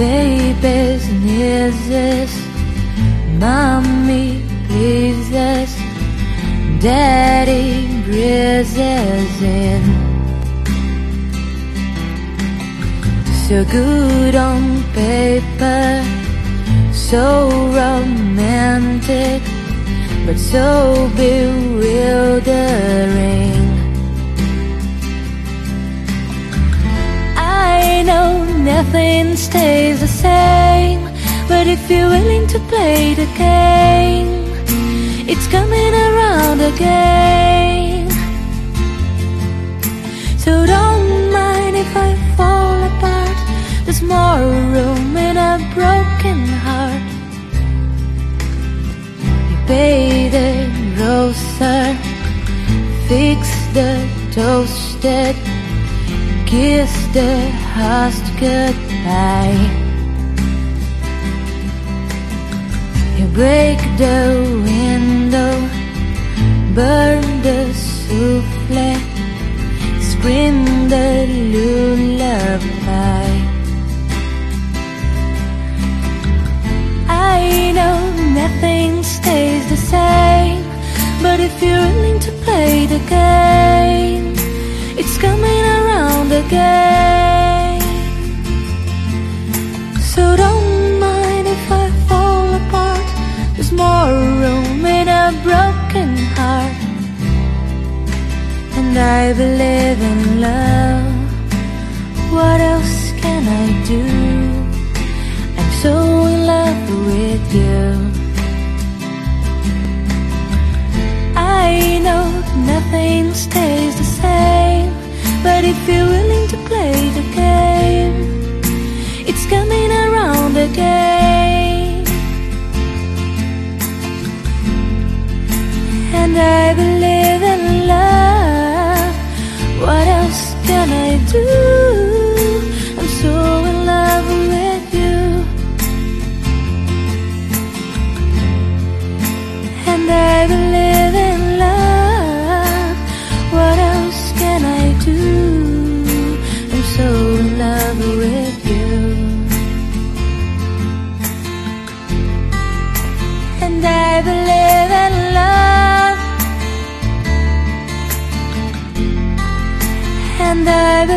baby's sneezes, mommy pleases, daddy breezes in. So good on paper, so romantic, but so bewildering. I know nothing stays the same, but if you're willing to play the game, it's coming around again. So don't mind if I fall apart, there's more room in a broken heart. You pay the grocer, fix the toasted, kiss the host goodbye. You break the window, burn the souffle, scream the lullaby. I know nothing stays the same, but if you're willing to play the game, it's coming around again. So don't mind if I fall apart, there's more room in a broken heart. And I believe in love, what else can I do? I'm so in love with you. I know nothing stays the same, but if you're willing to play the game, it's coming around again. And I believe in love, what else can I do? I'm so in love with you. And I believe in love, what else can I do? I'm so in love with you. And I believe in love, and I